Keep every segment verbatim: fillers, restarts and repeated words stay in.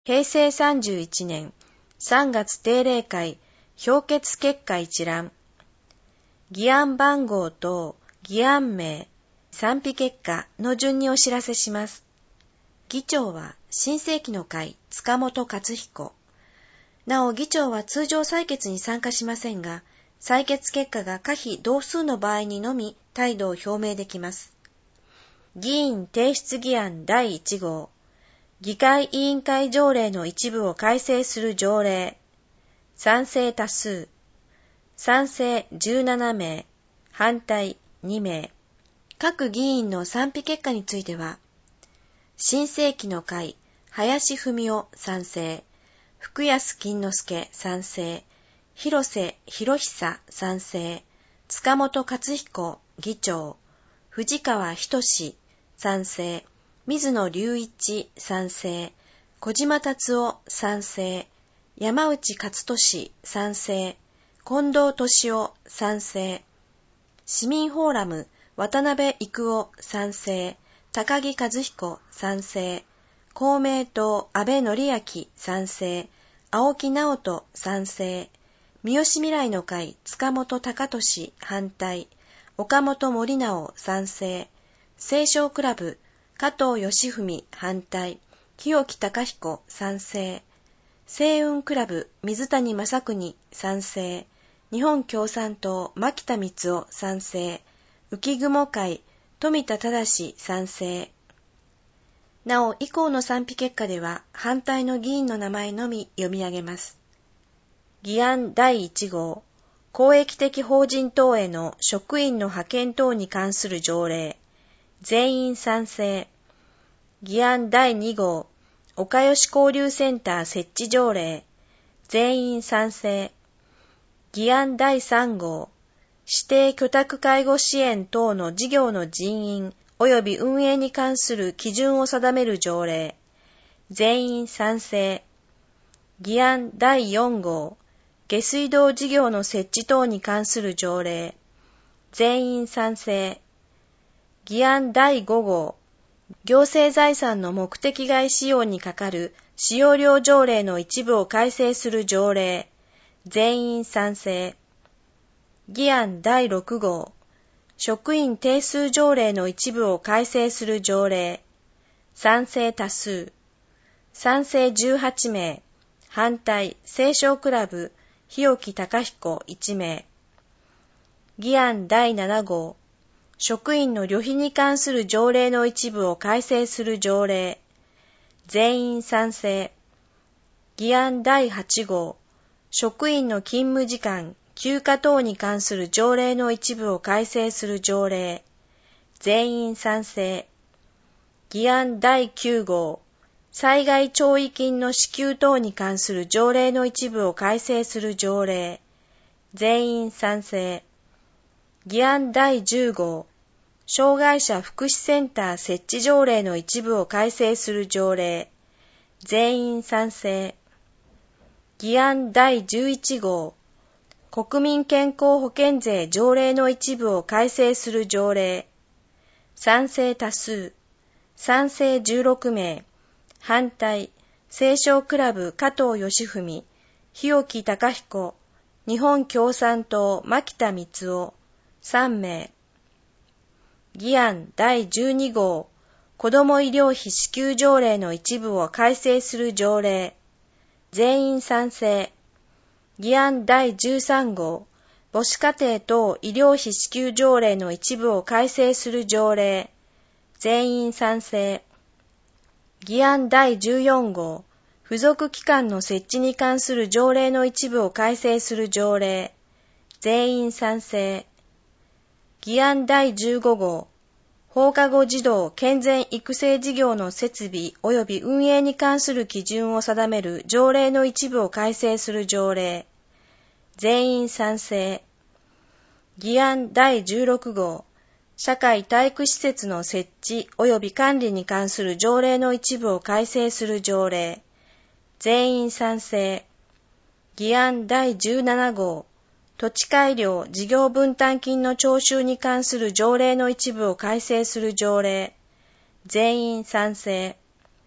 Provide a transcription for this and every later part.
へいせいさんじゅういちねんさんがつ定例会評決結果一覧。議案番号と議案名、賛否結果の順にお知らせします。議長は新世紀の会塚本勝彦。なお議長は通常採決に参加しませんが、採決結果が可否同数の場合にのみ態度を表明できます。議員提出議案だいいち号。議会委員会条例の一部を改正する条例。賛成多数。賛成じゅうななめい。反対にめい。各議員の賛否結果については、新世紀の会、林文夫賛成。福安金之助賛成。広瀬博久賛成。塚本勝彦議長。藤川仁賛成。水野隆一賛成。小島達夫賛成。山内勝利賛成。近藤俊夫賛成。市民フォーラム渡辺育夫賛成。高木和彦賛成。公明党安倍典明賛成。青木直人賛成。三好未来の会塚本高俊反対。岡本森直賛成。青少クラブ加藤義文反対。清木隆彦賛成。星雲クラブ水谷正邦賛成。日本共産党牧田光夫賛成。浮雲会富田正賛成。なお以降の賛否結果では反対の議員の名前のみ読み上げます。議案だいいち号。公益的法人等への職員の派遣等に関する条例。全員賛成。議案だいに号。岡吉交流センター設置条例。全員賛成。議案だいさん号。指定居宅介護支援等の事業の人員及び運営に関する基準を定める条例。全員賛成。議案だいよん号。下水道事業の設置等に関する条例。全員賛成。議案だいご号。行政財産の目的外使用にかかる使用料条例の一部を改正する条例。全員賛成。議案だいろく号。職員定数条例の一部を改正する条例。賛成多数。賛成じゅうはちめい。反対青少クラブ日置隆彦いちめい。議案だいなな号。職員の旅費に関する条例の一部を改正する条例。全員賛成。議案だいはち号。職員の勤務時間、休暇等に関する条例の一部を改正する条例。全員賛成。議案だいきゅう号。災害弔慰金の支給等に関する条例の一部を改正する条例。全員賛成。議案だいじゅう号。障害者福祉センター設置条例の一部を改正する条例。全員賛成。議案だいじゅういち号。国民健康保険税条例の一部を改正する条例。賛成多数。賛成じゅうろくめい。反対青少クラブ加藤義文、日置隆彦、日本共産党牧田光夫さんめい。議案だいじゅうに号。子ども医療費支給条例の一部を改正する条例。全員賛成。議案だいじゅうさん号。母子家庭等医療費支給条例の一部を改正する条例。全員賛成。議案だいじゅうよん号。付属機関の設置に関する条例の一部を改正する条例。全員賛成。議案だいじゅうご号。放課後児童健全育成事業の設備及び運営に関する基準を定める条例の一部を改正する条例。全員賛成。議案だいじゅうろく号。社会体育施設の設置及び管理に関する条例の一部を改正する条例。全員賛成。議案だいじゅうなな号。土地改良事業分担金の徴収に関する条例の一部を改正する条例。全員賛成。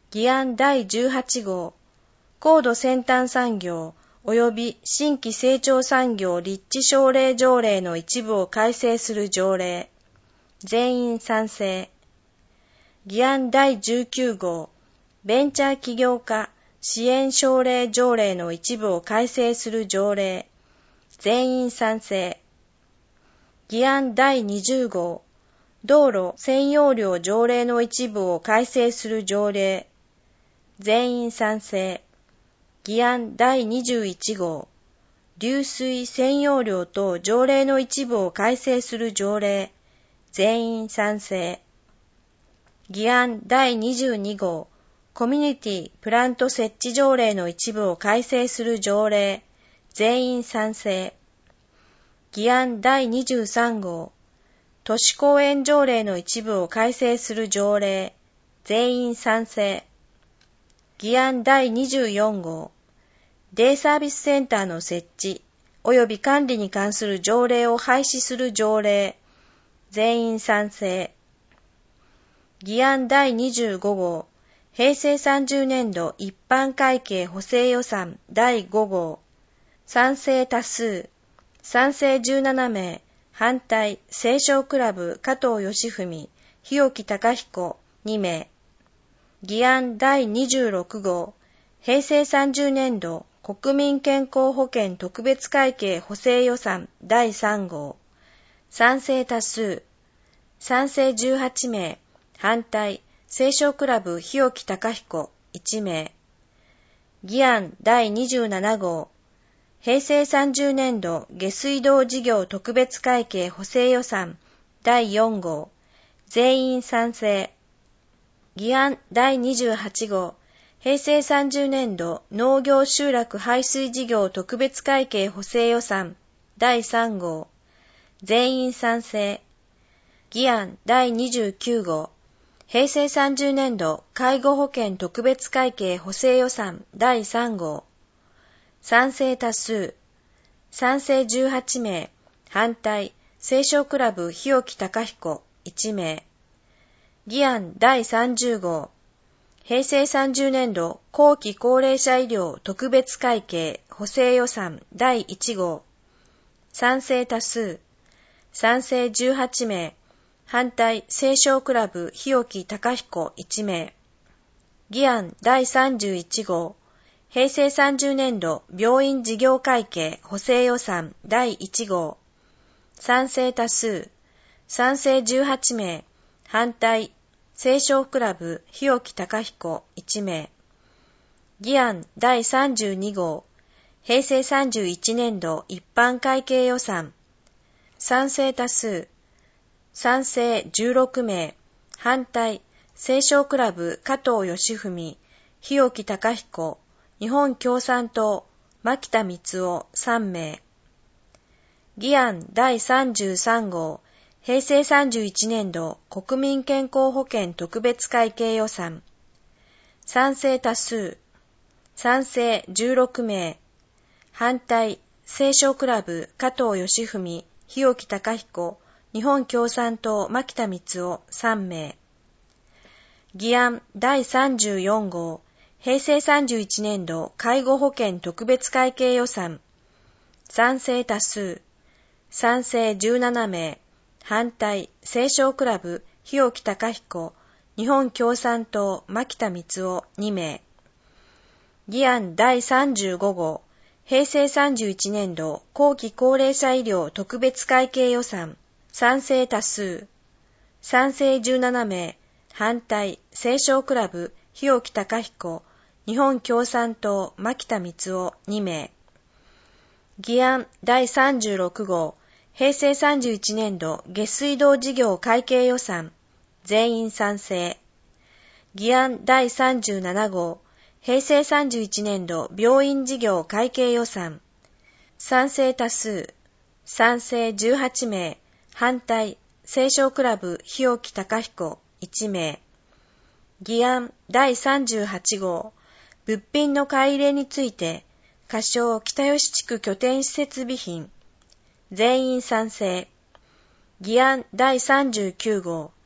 議案だいじゅうはち号、高度先端産業及び新規成長産業立地奨励条例の一部を改正する条例。全員賛成。議案だいじゅうきゅう号、ベンチャー起業家支援奨励条例の一部を改正する条例。全員賛成。議案だいにじゅう号、道路占用料条例の一部を改正する条例。全員賛成。議案だいにじゅういち号、流水占用料等条例の一部を改正する条例。全員賛成。議案だいにじゅうに号、コミュニティプラント設置条例の一部を改正する条例。全員賛成。議案だいにじゅうさん号、都市公園条例の一部を改正する条例。全員賛成。議案だいにじゅうよん号、デイサービスセンターの設置及び管理に関する条例を廃止する条例。全員賛成。議案だいにじゅうご号、平成さんじゅう年度一般会計補正予算だいご号。賛成多数。賛成じゅうなな名。反対、青少クラブ加藤義文、日置貴彦に名。議案だいにじゅうろく号、平成さんじゅう年度国民健康保険特別会計補正予算だいさん号。賛成多数。賛成じゅうはち名。反対、青少クラブ日置貴彦いち名。議案だいにじゅうなな号、平成さんじゅう年度下水道事業特別会計補正予算だいよん号。全員賛成。議案だいにじゅうはち号、平成さんじゅう年度農業集落排水事業特別会計補正予算だいさん号。全員賛成。議案だいにじゅうきゅう号、平成さんじゅう年度介護保険特別会計補正予算だいさん号。賛成多数。賛成じゅうはち名。反対、青少クラブ日置貴彦いち名。議案だいさんじゅう号、平成さんじゅう年度後期高齢者医療特別会計補正予算だいいち号。賛成多数。賛成じゅうはち名。反対、青少クラブ日置貴彦いち名。議案だいさんじゅういち号、平成さんじゅう年度病院事業会計補正予算だいいち号。賛成多数。賛成じゅうはち名。反対、青少クラブ日置貴彦いち名。議案だいさんじゅうに号、平成さんじゅういち年度一般会計予算。賛成多数。賛成じゅうろく名。反対、青少クラブ加藤義文、日置貴彦、日本共産党、牧田光夫さん名。議案だいさんじゅうさん号、平成さんじゅういち年度国民健康保険特別会計予算。賛成多数。賛成じゅうろく名。反対、青少クラブ加藤義文、日置貴彦、日本共産党牧田光夫さん名。議案だいさんじゅうよん号、平成さんじゅういち年度介護保険特別会計予算。賛成多数。賛成じゅうなな名。反対、青少クラブ日置貴彦、日本共産党牧田光夫に名。議案だいさんじゅうご号、平成さんじゅういち年度後期高齢者医療特別会計予算。賛成多数。賛成じゅうなな名。反対、青少クラブ日置貴彦、日本共産党牧田光夫に名。議案だいさんじゅうろく号、平成さんじゅういち年度下水道事業会計予算。全員賛成。議案だいさんじゅうなな号、平成さんじゅういち年度病院事業会計予算。賛成多数。賛成じゅうはち名。反対、青少クラブ日置貴彦いち名。議案だいさんじゅうはち号、物品の買い入れについて、仮称北吉地区拠点施設備品。全員賛成。議案だいさんじゅうきゅう号、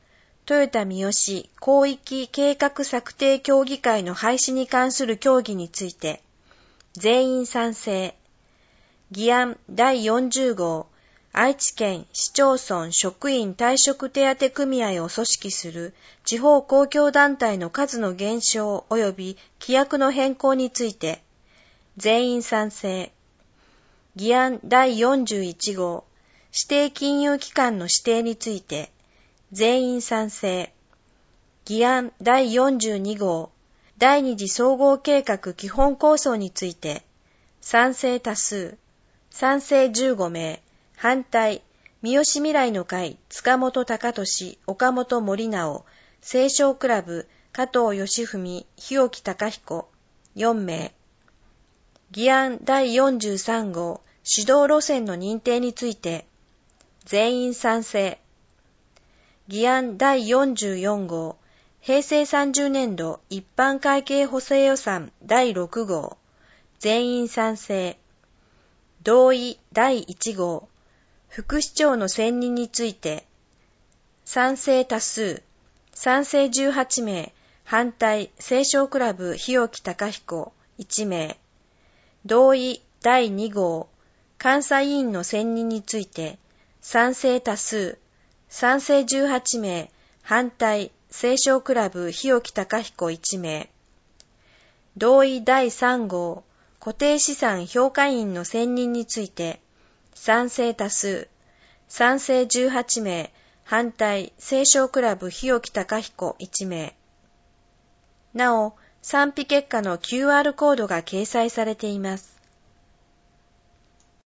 豊田三好広域計画策定協議会の廃止に関する協議について、全員賛成。議案だいよんじゅう号、愛知県市町村職員退職手当組合を組織する地方公共団体の数の減少及び規約の変更について、全員賛成。議案だいよんじゅういち号、指定金融機関の指定について、全員賛成。議案だいよんじゅうに号、第二次総合計画基本構想について、賛成多数、賛成じゅうご名、反対、三好未来の会、塚本隆俊、岡本森直、青少クラブ、加藤義文、日置隆彦、よん名。議案だいよんじゅうさん号、指導路線の認定について、全員賛成。議案だいよんじゅうよん号、平成さんじゅう年度一般会計補正予算だいろく号、全員賛成。同意だいいち号、副市長の選任について、賛成多数、賛成じゅうはち名、反対、青少クラブ日置隆彦いち名。同意だいに号、監査委員の選任について、賛成多数、賛成じゅうはち名、反対、青少クラブ日置隆彦いち名。同意だいさん号、固定資産評価員の選任について、賛成多数、賛成じゅうはち名、反対、青少クラブ日置隆彦いち名。なお、賛否結果の キューアール コードが掲載されています。